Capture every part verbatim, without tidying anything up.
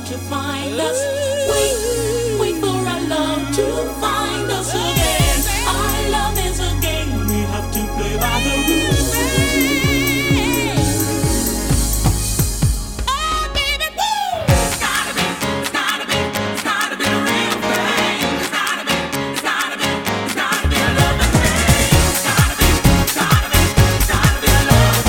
to find us. Wait, wait for our love to find us again. Our love is a game, we have to play by the rules. Oh, baby, woo! It's gotta be, it's gotta be, it's gotta be a real thing. It's gotta be, it's gotta be, it's gotta be a loving thing. It's gotta be, it's gotta be, it's gotta be a love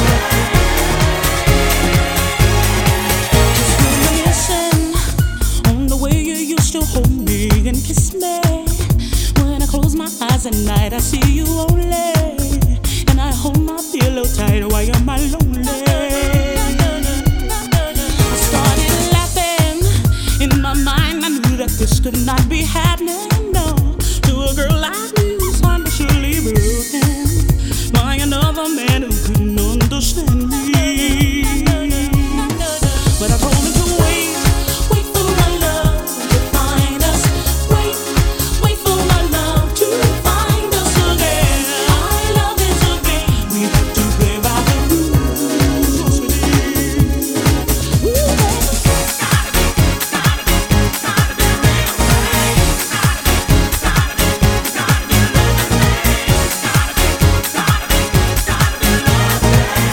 thing. Just reminiscing on the way you used to hold me and kiss me. When I close my eyes at night, I see you only, and I hold my pillow tight while you're my lonely. I started laughing in my mind. I knew that this could not be happening. No, to a girl like me who's unsurely broken by another man who couldn't understand me. But I told him to wait, wait for my love to find us. Wait, wait for my love to find us again. Our love is a game, we have to play by the rules. Ooh, it's gotta be, it's gotta be, it's gotta be a real thing. It's gotta be, it's gotta be, it's gotta be a loving thing. It's gotta be, it's gotta be, it's gotta be a love thing.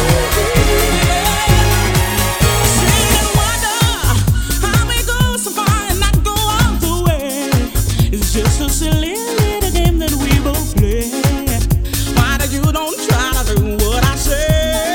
Sit and wonder how we go so far and not go all the way. It's just a silly little game that we both play. Why do you don't try to do what I say?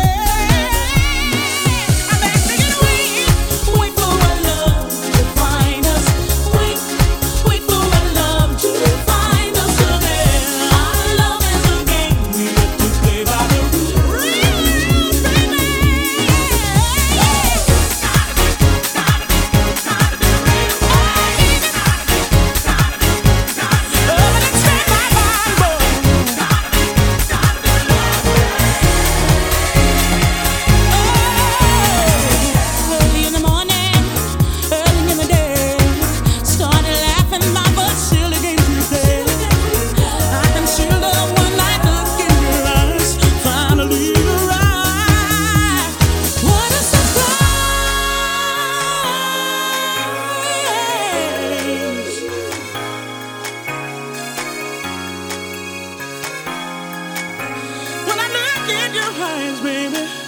I'm asking you to wait, wait for our love to find us. Wait, wait for our love to find us again. Our love is a game, we have to play by the rules, baby. It's gotta be, it's gotta be, it's gotta be a real thing. It's gotta be, it's gotta be, it's gotta be a love thing. It's gotta be, it's gotta be, it's gotta be a love thing. Early in the morning, early in the day, started laughing my first silly game to play. I can see love when I look in your eyes. Finally arrived. What a surprise! When I look in your eyes, baby.